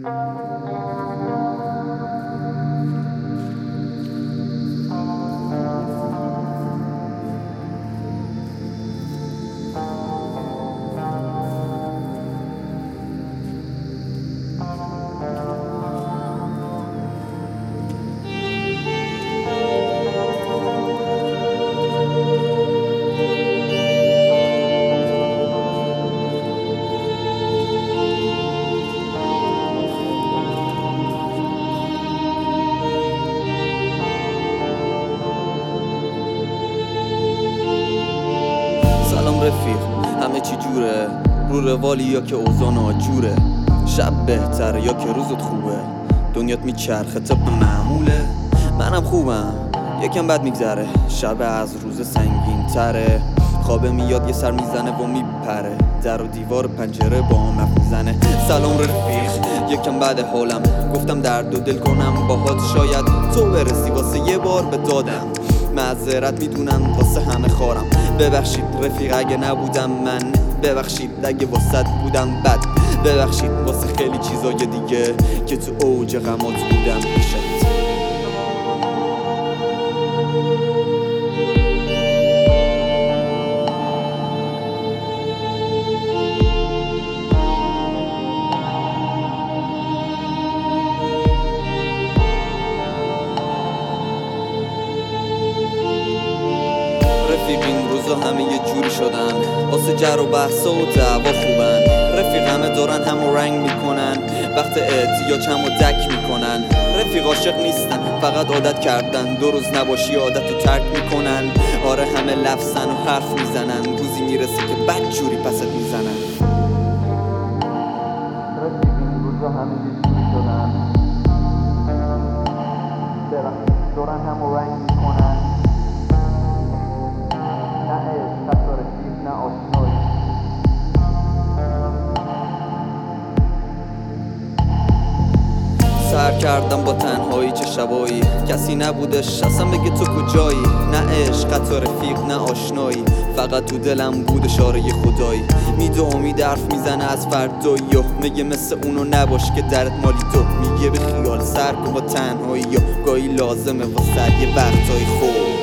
سلام رفیق، همه چی جوره؟ رو روالی یا که اوزان آجوره؟ شب بهتره یا که روزت خوبه؟ دنیات میچرخه طبق معموله؟ منم خوبم، یکم بد میگذره، شب از روز سنگین تره. خوابه میاد یه سر میزنه و میپره، در و دیوار پنجره با هم میزنه. سلام رفیق، یکم بعد حالم، گفتم درد و دل کنم باهات، شاید تو برسی واسه یه بار به دادم. معذرت میدونم واسه همه خارم، ببخشید رفیق اگه نبودم من، ببخشید اگه واسط بودم بد، ببخشید واسه خیلی چیزای دیگه که تو اوج غمات بودم پیشت. رفیق این روزا همه یه جوری شدن، واسه جر و بحثا و دعوا خوبن. رفیق همه دارن همو رنگ میکنن، وقت احتیاج همو دک میکنن. رفیق عاشق نیستن، فقط عادت کردن، 2 روز نباشی عادتو ترک میکنن. آره همه لفظن و حرف میزنن، روزی میرسه که بد جوری پست میزنن. رفیق این روزا همه یه جوری شدن، دارن همو رنگ میکنن. سر کردم با تنهایی چه شبایی، کسی نبودش اصلا بگه تو کجایی. نه عشق حتی رفیق نه آشنایی، فقط تو دلم بود اشاره خدایی. میده امید حرف میزنه از فردایی، میگه مثل اونو نباش که درت مالی تو. میگه به خیال سر کن با تنهایی، گاهی لازمه واسه یه وقتایی خوب.